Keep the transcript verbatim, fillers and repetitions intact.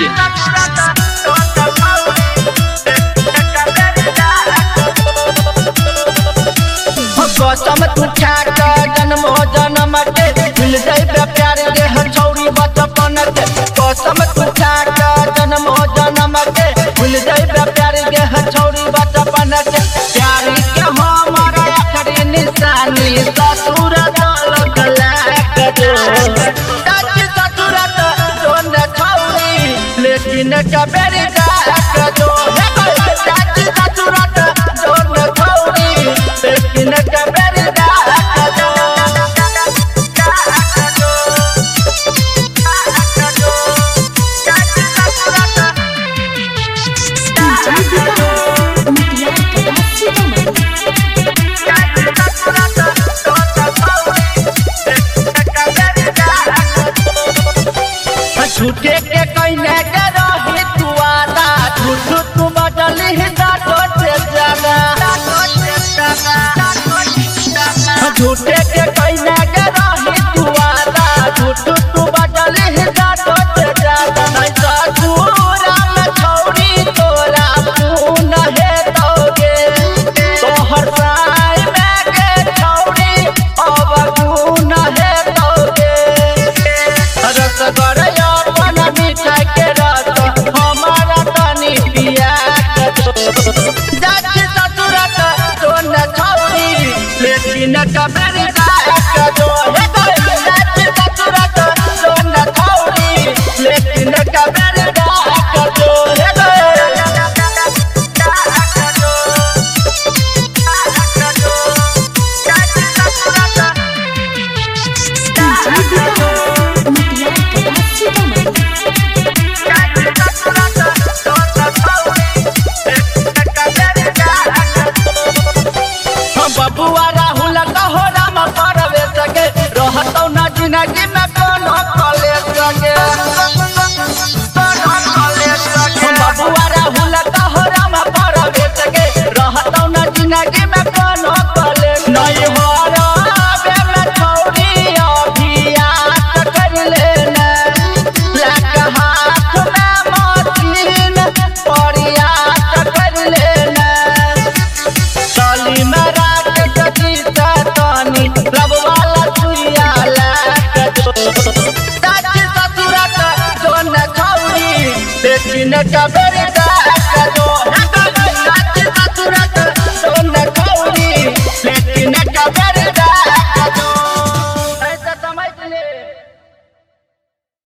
कसम तू छाक जन्मो जन्म के मिल जाए प्यार दे छौरी बचपन के कसम तू छाक जन्मो जन्म के मिल जाए प्यार दे छौरी बचपन के प्यार के हमारा आखिरी निशानी ससुर दल गलाक जो चाची ससुर जोन छौरी लेकिन कबेरी डाक जो चाची ससुर जोन छौरी लेकिन कबेरी डाक जो झूठे के कहने के रही तू आदा झूठ तू बदली डाटो से ज्यादा झूठे के कहने के रही तू आदा झूठ तू बदली डाटो से ज्यादा नहीं ससुरा में छौरी तोरा खून है दोगे तोहर साई में के छौरी अब खून है दोगे रसगढ़ लेकिन कबेरी डाक जो चाची ससुर जोन छौरी लेकिन कबेरी डाक जो बबुआ राहुल कहो राम परवे सके रहतौ न जिंदगी में कोनो कले सके बबुआ राहुल कहो राम परवे सके रहतौ न जिंदगी में कोनो कले नहीं हो रबे में छौरी अभियान कर लेना लाख हाथ में मशीन परियात कर लेना तली में रब वाला चुया लाक जो चाची ससुर जोन छौरी लेकिन कबेरी डाक जो